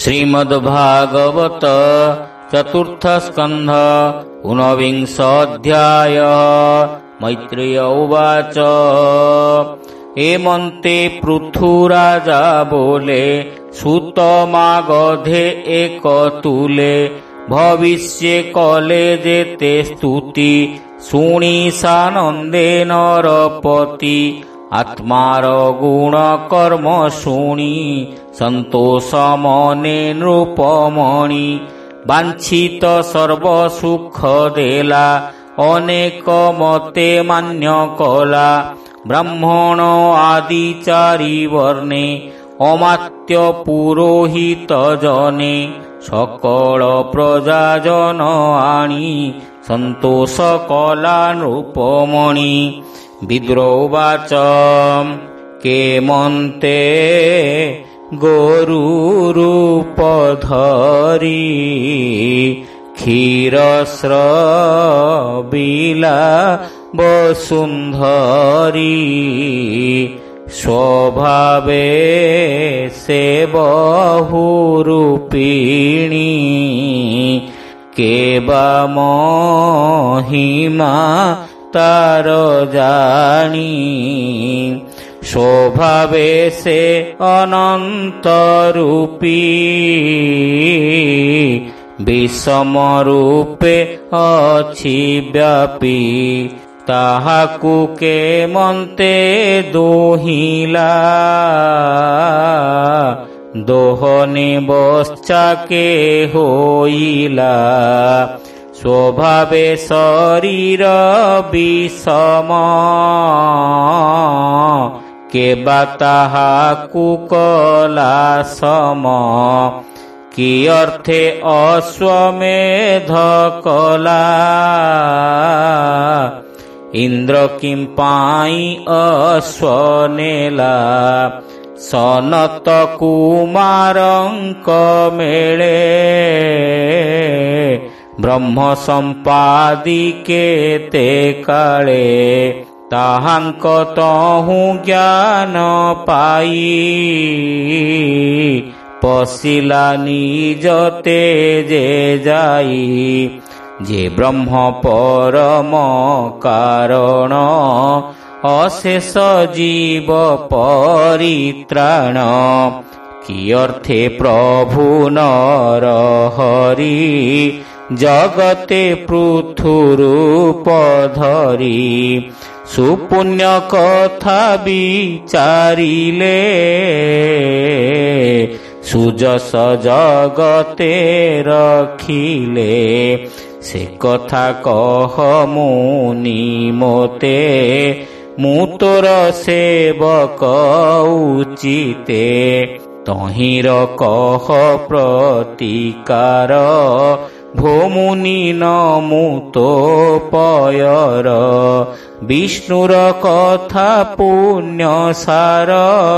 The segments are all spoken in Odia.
श्रीमद्भागवत चतुर्थ स्कंध ऊनविंश अध्याय। मैत्रेय उवाच एमन्ते पृथुराजा बोले सुतमागधे एक तुले भविष्ये कले जेते स्तुति शुणी सानन्दे नरपति आत्मार गुण कर्म शुणी संतोष मने नृपमणि वांछित सर्व सुख देला अनेक मते मान्य कला ब्राह्मण आदि चारि वर्णे अमात्य पुरोहित जने सकल प्रजाजन आनी संतोष कला नृपमणि। विद्रोवाच केमन्ते गोरुरूप धरी क्षीरस्रविला वसुन्धरी स्वभावे से बहुरूपिणी केबा महिमा तार जानी स्वभावे से अनंत रूपी विषम रूपे अछि व्यापी ताहाकु के मन्ते दोहिला दोहने बच्चा के होइला स्वभावे शरीर विषम केबा ताहाकु कला सम कि अर्थे अश्वमेध कला इंद्र किं पाई अश्वनेला सनत कुमारंक मेले ब्रह्म संपादिके ते काले ताहांक तहु ज्ञान पाई पशिला निज तेजे जाई जे ब्रह्म परम कारण अशेष जीव परित्राण कि अर्थे प्रभु नर हरि जगते पृथुरूप धरी सुपुण्य कथा विचारिले सुजस जगते रखिले से कथा कह मुनि मोते मु तोर सेवक उचिते तहिर कह प्रतिकार भोमुनि नमु तो पयर विष्णुर कथा पुण्य सार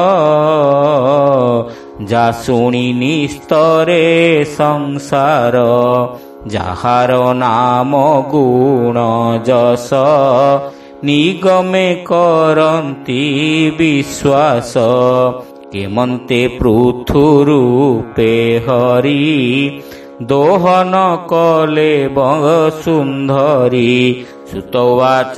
जा शुणी निस्तरे संसार जाहार नाम गुण जस निगमे करन्ति विश्वास केमन्ते पृथुरूपे हरि दोहन कले वसुन्धरी। सुतवाच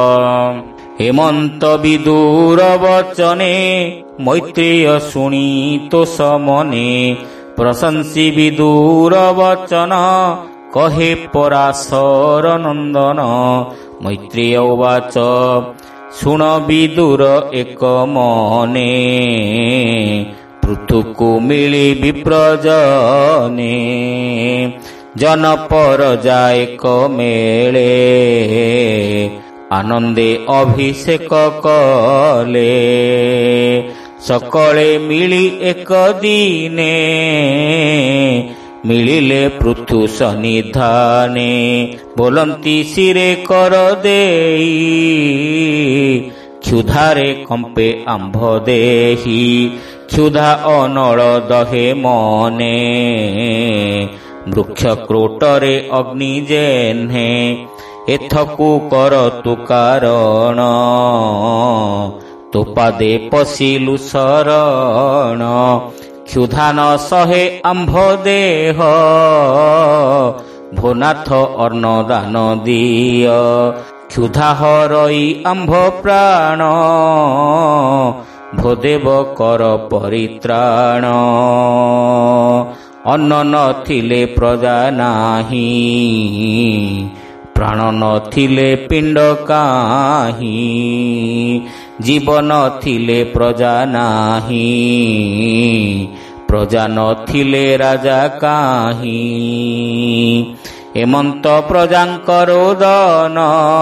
हेमंत विदुर वचने मैत्रेय शुणितो समने प्रशंसी विदुर वचन कहे पराशर नंदन। मैत्रेय उवाच शुण विदुर एक मने पृथुकु मिली विप्रजने जन पर जायक मेले आनंदे अभिषेक कले सकले मिली एक दिने मिलिले पृथु सन्निधाने बोलंती सिरे कर देई क्षुधारे कंपे आंभ देही क्षुधा अनल दहे मने वृक्ष क्रोटरे अग्नि जेह्ने एथकु कर तु कारण तो पादे पशिलु शरण କ୍ଷୁଧା ନ ସହେ ଆମ୍ଭ ଦେହ, ଭୋନାଥ ଅନ୍ନ ଦାନ ଦିଅ। କ୍ଷୁଧା ହରଇ ଆମ୍ଭ ପ୍ରାଣ, ଭୋଦେବ କର ପରିତ୍ରାଣ। ଅନ୍ନ ନଥିଲେ ପ୍ରଜା ନାହିଁ, ପ୍ରାଣ ନଥିଲେ ପିଣ୍ଡ କାହିଁ। ଜୀବନ ଥିଲେ ପ୍ରଜା ନାହିଁ, ପ୍ରଜା ନଥିଲେ ରାଜା କାହିଁ। ଏମନ୍ତ ପ୍ରଜାଙ୍କର ରୋଦନ,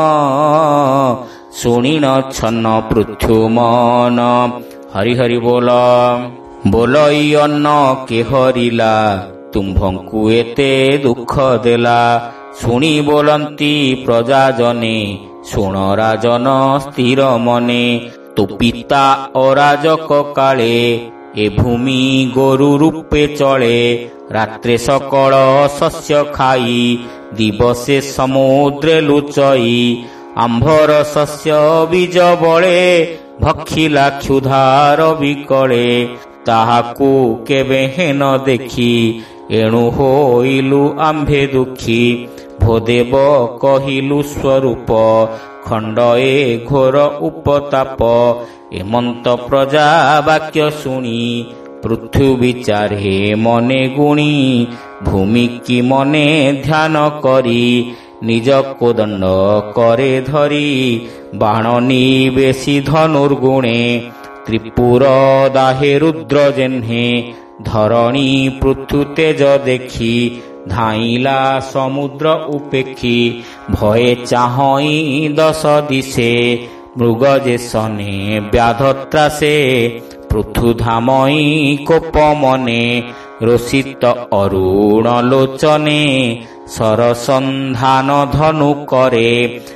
ଶୁଣିନ ଛନ୍ନ ପୃଥୁମନ। ହରି ହରି ବୋଲ। ବୋଲଇ ଅନ୍ନ କେ ହରିଲା, ତୁମ୍ଭଙ୍କୁ ଏତେ ଦୁଃଖ ଦେଲା। ଶୁଣି ବୋଲନ୍ତି ପ୍ରଜାଜନେ, ଶୁଣ ରାଜନ ସ୍ଥିର ମନେ। ତୁ ପିତା ଅରାଜକ କାଳେ, ଏ ଭୂମି ଗୋରୁ ରୂପେ ଚଳେ। ରାତ୍ରେ ସକଳ ଶସ୍ୟ ଖାଇ, ଦିବସେ ସମୁଦ୍ରେ ଲୁଚଇ। ଆମ୍ଭର ଶସ୍ୟ ବୀଜ ବଳେ, ଭକ୍ଷିଲା କ୍ଷୁଧାର ବିକଳେ। ତାହାକୁ କେବେ ହେନ ଦେଖି, ଏଣୁ ହୋଇଲୁ ଆମ୍ଭେ ଦୁଃଖୀ। ଭୋଦେବ କହିଲୁ ସ୍ୱରୂପ, ଖଣ୍ଡ ଏ ଘୋର ଉପତାପ। ଏମନ୍ତ ପ୍ରଜା ବାକ୍ୟ ଶୁଣି, ପୃଥୁବୀ ଚାରେ ମନେ ଗୁଣି। ଭୂମି କି ମନେ ଧ୍ୟାନ କରି, ନିଜ କୋଦଣ୍ଡ କରେ ଧରି। ବାଣ ନିବେଶୀ ଧନୁର୍ଗୁଣେ, ତ୍ରିପୁର ଦାହେ ରୁଦ୍ର ଜେହ୍ନେ। ଧରଣୀ ପୃଥୁ ତେଜ ଦେଖି, ଧାଇଁଲା ସମୁଦ୍ର ଉପେକ୍ଷୀ। ଭয়ে ଚାହଇଁ ଦଶ ଦିଶେ, ମୃଗ ଯେ ସନେ ବ୍ୟାଧ ତ୍ରାସେ। ପୃଥୁ ଧାମଇ କୋପ ମନେ, ରୋଷିତ ଅରୁଣ ଲୋଚନେ। ସରସନ୍ଧାନ ଧନୁ କରେ,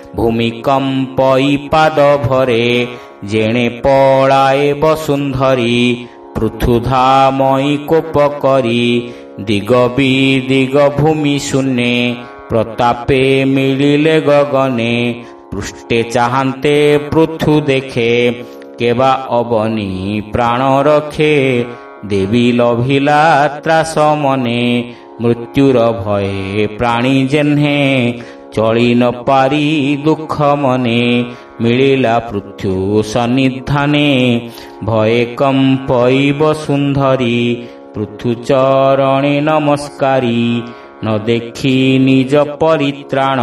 ଭୂମିକମ୍ପଇ ପାଦ ଭରେ। ଯେଣେ ପଳାଏ ବସୁନ୍ଧରୀ, ପୃଥୁ ଧାମଇ କୋପ କରି। ଦିଗ ବିଦିଗ ଭୂମି ଶୂନ୍ୟେ, ପ୍ରତାପେ ମିଳିଲେ ଗଗନେ। ପୃଷ୍ଠେ ଚାହାନ୍ତେ ପୃଥୁ ଦେଖେ, କେବା ଅବନି ପ୍ରାଣ ରଖେ। ଦେବୀ ଲଭିଲା ତ୍ରାସ ମନେ, ମୃତ୍ୟୁର ଭये ପ୍ରାଣୀ ଜେହ୍ନେ। ଚଳି ନ ପାରି ଦୁଃଖ ମନେ, ମିଳିଲା ପୃଥୁ ସନ୍ନିଧାନେ। ଭये କମ୍ପଇ ବସୁନ୍ଧରୀ, ପୃଥୁ ଚରଣେ ନମସ୍କାରୀ। ନ ଦେଖି ନିଜ ପରିତ୍ରାଣ,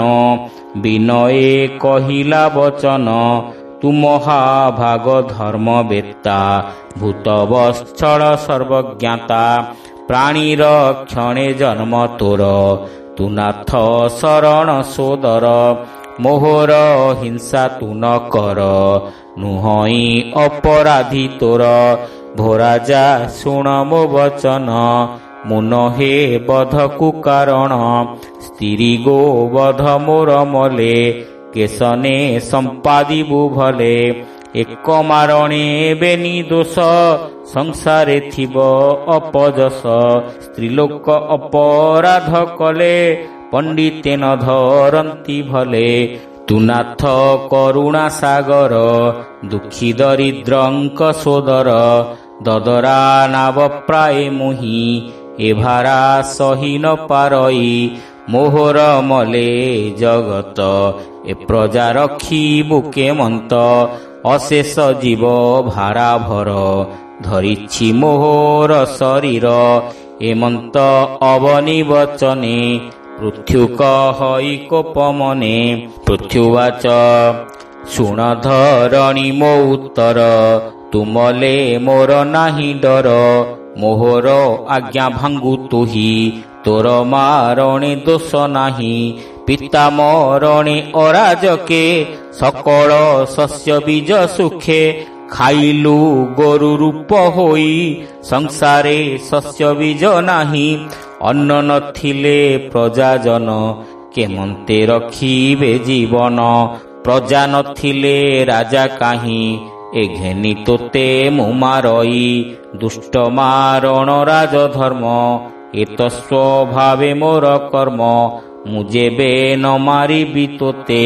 ବିନୟେ କହିଲା ବଚନ। ତୁ ମହାଭାଗ ଧର୍ମବେତ୍ତା, ଭୂତ ବତ୍ସଳ ସର୍ବଜ୍ଞାତା। ପ୍ରାଣୀର କ୍ଷଣେ ଜନ୍ମ ତୋର, ତୁ ନାଥ ଶରଣ ସୋଦର। ମୋହର ହିଂସା ତୁ ନ କର, ନୁହଇଁ ଅପରାଧୀ ତୋର। ଭୋରାଜା ଶୁଣ ମୋ ବଚନ, ମୁଁ ନହେ ବଧକୁ କାରଣ। ସ୍ତ୍ରୀ ଗୋ ବଧ ମୋର ମଲେ, କେଶନେ ସମ୍ପାଦିବୁ ଭଲେ। ଏକ ମାରଣେ ବେନି ଦୋଷ, ସଂସାରେ ଥିବ ଅପଯଶ। ସ୍ତ୍ରୀଲୋକ ଅପରାଧ କଲେ, ପଣ୍ଡିତେ ନ ଧରନ୍ତି ଭଲେ। ତୁ ନାଥ କରୁଣା ସାଗର, ଦୁଃଖୀ ଦରିଦ୍ରଙ୍କ ସୋଦର। ଦଦରା ନାବ ପ୍ରାୟ ମୁହିଁ, ଏ ଭାରା ସହି ନ ପାରଇ। ମୋହର ମଲେ ଜଗତ, ଏ ପ୍ରଜା ରଖିବୁ କେମନ୍ତ। ଅଶେଷ ଜୀବ ଭାରା ଭର, ଧରିଛି ମୋହର ଶରୀର। ଏମନ୍ତ ଅବନି ବଚନେ, ପୃଥୁ କହଇ କୋପ ମନେ। ପୃଥୁବାଚ ଶୁଣ ଧରଣୀ ମୋ ଉତ୍ତର, ତୁମଲେ ମୋର ନାହିଁ ଡର। ମୋହର ଆଜ୍ଞା ଭାଙ୍ଗୁ ତୁହି, ତୋର ମାରଣେ ଦୋଷ ନାହିଁ। ପିତା ମରଣେ ଅରାଜକେ, ସକଳ ଶସ୍ୟ ବୀଜ ସୁଖେ। ଖାଇଲୁ ଗୋରୁ ରୂପ ହୋଇ, ସଂସାରେ ଶସ୍ୟ ବୀଜ ନାହିଁ। ଅନ୍ନ ନଥିଲେ ପ୍ରଜାଜନ, କେମନ୍ତେ ରଖିବେ ଜୀବନ। ପ୍ରଜା ନଥିଲେ ରାଜା କାହିଁ, ଏ ଘେନି ତୋତେ ମୁଁ ମାରଇ। ଦୁଷ୍ଟ ମାରଣ ରାଜଧର୍ମ, ଏ ତ ସ୍ୱଭାବେ ମୋର କର୍ମ। ମୁଁ ଯେବେ ନ ମାରିବି ତୋତେ,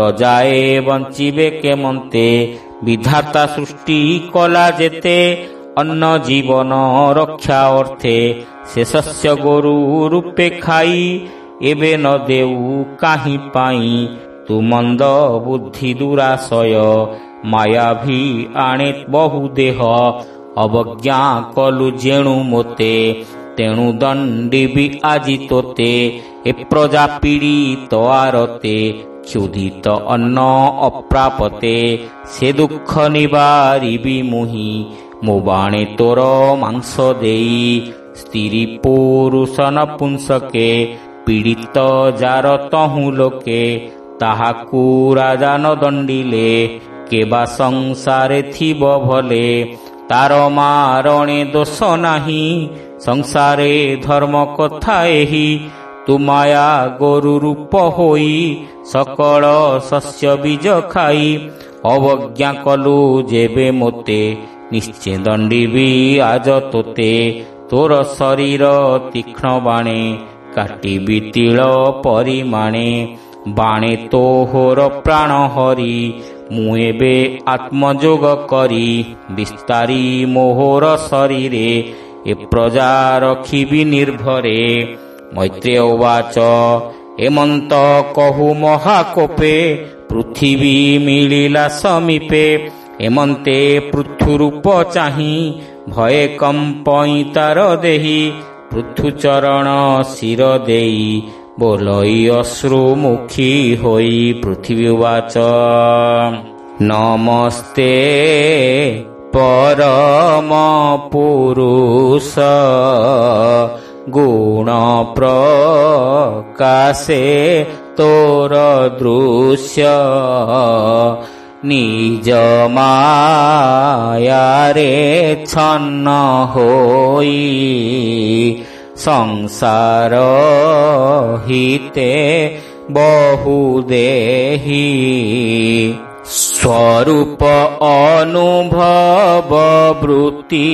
ପ୍ରଜାଏ ବଞ୍ଚିବେ କେମନ୍ତେ। ବିଧାତା ସୃଷ୍ଟି କଲା ଯେତେ, ଅନ୍ନ ଜୀବନ ରକ୍ଷା ଅର୍ଥେ ଶେଷସ୍ୟ ଗୋରୁ ରୂପେ ଖାଇ ଏବେ ନ ଦେଉ କାହିଁ ପାଇଁ ତୁ ମନ୍ଦ ବୁଦ୍ଧି ଦୁରାଶୟ ମାୟାଭି ଆଣେ ବହୁ ଦେହ ଅବଜ୍ଞା କଲୁ ଯେଣୁ ମୋତେ ତେଣୁ ଦଣ୍ଡିବି ଆଜି ତୋତେ ଏ ପ୍ରଜା ପୀଡ଼ିତ ଆରତେ କ୍ଷୁଧିତ ଅନ୍ନ ଅପ୍ରାପତେ ସେ ଦୁଃଖ ନିବାରିବି ମୁହିଁ ମୋ ବାଣେ ତୋର ମାଂସ ଦେଇ ସ୍ତ୍ରୀ ପୁରୁଷ ନପୁଂସକେ ପୀଡ଼ିତ ଯାର ତହୁଁ ଲୋକେ ତାହାକୁ ରାଜା ନ ଦଣ୍ଡିଲେ କେବା ସଂସାରେ ଥିବ ଭଲେ ତାର ମାରଣେ ଦୋଷ ନାହିଁ ସଂସାରେ ଧର୍ମ କଥା ଏହି ତୁ ମାୟା ଗୋରୁ ରୂପ ହୋଇ ସକଳ ଶସ୍ୟ ବୀଜ ଖାଇ ଅବଜ୍ଞା କଲୁ ଯେବେ ମୋତେ ନିଶ୍ଚେ ଦଣ୍ଡିବି ଆଜ ତୋତେ ତୋର ଶରୀର ତୀକ୍ଷ୍ଣ ବାଣେ କାଟିବି ତିଳ ପରିମାଣେ ବାଣେ ତୋହର ପ୍ରାଣ ହରି ମୁଁ ଏବେ ଆତ୍ମଯୋଗ କରି ବିସ୍ତାରୀ ମୋହର ଶରୀରେ ଏ ପ୍ରଜା ରଖିବି ନିର୍ଭରେ। ମୈତ୍ରେୟ ଉବାଚ ଏମନ୍ତ କହୁ ମହାକୋପେ ପୃଥିବୀ ମିଳିଲା ସମୀପେ ଏମନ୍ତେ ପୃଥୁରୂପ ଚାହିଁ ଭୟେ କମ୍ପଇ ତାର ଦେହି ପୃଥୁଚରଣ ଶିର ଦେଇ ବୋଲଇ ଅଶ୍ରୁମୁଖୀ ହୋଇ ପୃଥିବୀ ଉବାଚ ନମସ୍ତେ ପରମ ପୁରୁଷ ଗୁଣ ପ୍ରକାଶେ ତୋର ଦୃଶ୍ୟ ନିଜ ମାୟାରେ ଛନ୍ନ ହୋଇ ସଂସାର ହିତେ ବହୁ ଦେହି ସ୍ୱରୂପ ଅନୁଭବ ବୃତ୍ତି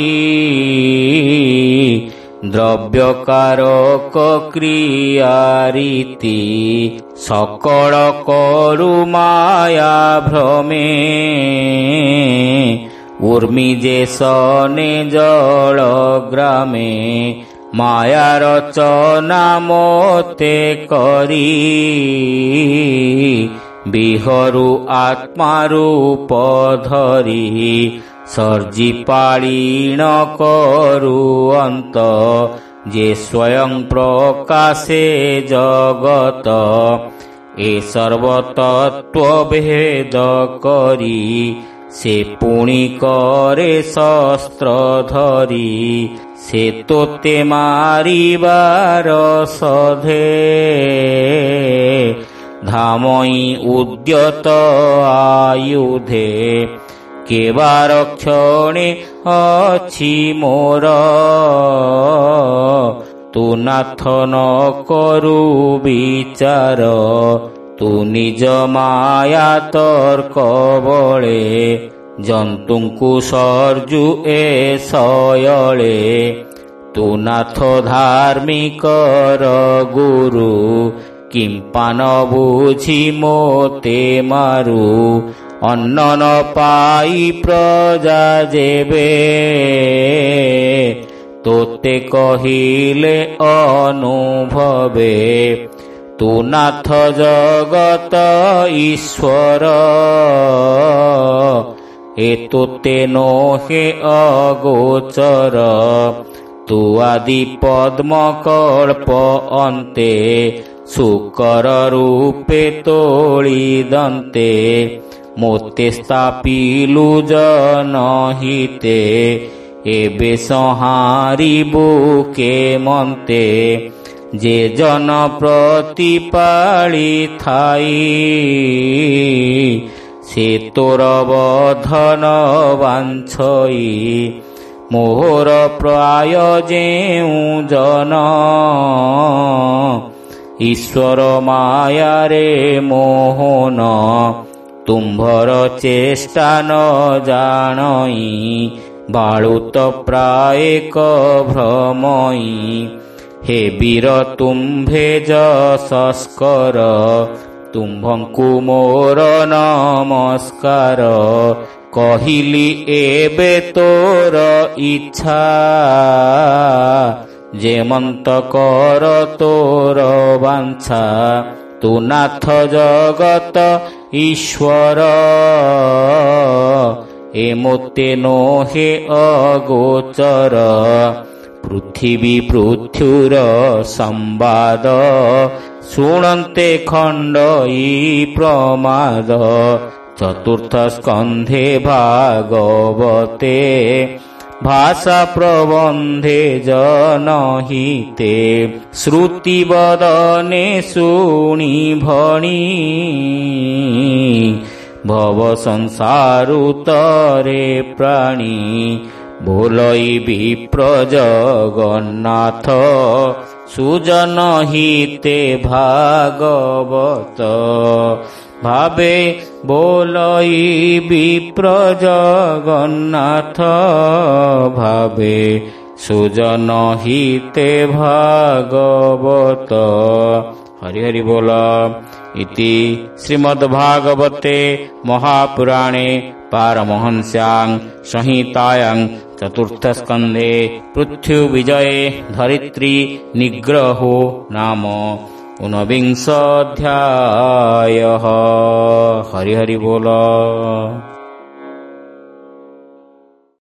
ଦ୍ରବ୍ୟକାରକ କ୍ରିୟାରୀତି ସକଳ କରୁ ମାୟା ଭ୍ରମେ ଉର୍ମି ଯେ ସନେ ଜଳ ଗ୍ରାମେ ମାୟା ରଚନା ମୋତେ କରି ବିହରୁ ଆତ୍ମାରୂପ ଧରି ସର୍ଜି ପାଳିଣ କରୁ ଅନ୍ତ ଯେ ସ୍ୱୟଂ ପ୍ରକାଶେ ଜଗତ ଏ ସର୍ବତତ୍ୱ ଭେଦ କରି ସେ ପୁଣି କରେ ଶସ୍ତ୍ର ଧରି ସେ ତୋତେ ମାରିବାର ସଧେ ଧାମଇ ଉଦ୍ୟତ ଆୟୁଧେ କେବାର କ୍ଷଣେ ଅଛି ମୋର ତୁ ନାଥ ନ କରୁ ବିଚାର ତୁ ନିଜ ମାୟା ତର୍କ ବଳେ ଜନ୍ତୁଙ୍କୁ ସର୍ଜୁ ଏ ଶୟଳେ ତୁ ନାଥ ଧାର୍ମିକର ଗୁରୁ କିମ୍ପା ନ ବୁଝି ମୋତେ ମାରୁ ଅନ୍ନ ନ ପାଇ ପ୍ରଜା ଯେବେ ତୋତେ କହିଲେ ଅନୁଭବେ ତୁ ନାଥ ଜଗତ ଈଶ୍ୱର ଏ ତୋତେ ନୋହେ ଅଗୋଚର ତୁ ଆଦି ପଦ୍ମ କଳ୍ପ ଅନ୍ତେ ଶୁକର ରୂପେ ତୋଳି ଦନ୍ତେ ମୋତେ ସ୍ଥାପିଲୁ ଜନହିତେ ଏବେ ସଂହାରିବୁ କେମନ୍ତେ ଯେ ଜନ ପ୍ରତିପାଳିଥାଇ ସେ ତୋର ବଧନ ବାଞ୍ଛଇ ମୋହର ପ୍ରାୟ ଯେଉଁ ଜନ ଈଶ୍ୱର ମାୟାରେ ମୋହନ ତୁମ୍ଭର ଚେଷ୍ଟା ନ ଜାଣଇ ବାଳୁତ ପ୍ରାୟକ ଭ୍ରମଇ ହେ ବୀର ତୁମ୍ଭେ ଯଶସ୍କର ତୁମ୍ଭଙ୍କୁ ମୋର ନମସ୍କାର କହିଲି ଏବେ ତୋର ଇଚ୍ଛା, ଯେମନ୍ତ କର ତୋର ବାଞ୍ଛା। ତୁ ନାଥ ଜଗତ ଈଶ୍ୱର, ଏ ମୋତେ ନୋହେ ଅଗୋଚର। ପୃଥିବୀ ପୃଥ୍ୱୀର ସମ୍ବାଦ, ଶୁଣନ୍ତେ ଖଣ୍ଡଇ ପ୍ରମାଦ। ଚତୁର୍ଥ ସ୍କନ୍ଧେ ଭାଗବତେ, ଭାଷା ପ୍ରବନ୍ଧେ ଜନହିତେ। ଶ୍ରୁତି ବଦନେ ଶୁଣି ଭଣି, ଭବ ସଂସାରୁତରେ ପ୍ରାଣୀ। ବୋଲଇ ବିପ୍ର ଜଗନ୍ନାଥ, ସୁଜନ ହିତେ ଭାଗବତ। ଭାବେ ବୋଲଇ ବିପ୍ର ଜଗନ୍ନାଥ, ଭାବେ ସୁଜନ ହିତେ ଭାଗବତ। ହରି ହରି ବୋଲ। ଇତି ଶ୍ରୀମଦ୍ଭାଗବତେ ମହାପୁରାଣେ ପାରମହଂସ୍ୟାଂ संहितायां चतुर्थ स्कंधे पृथ्वी विजये धरित्री निग्रहो नाम 19 अध्यायः। हरि हरि बोल।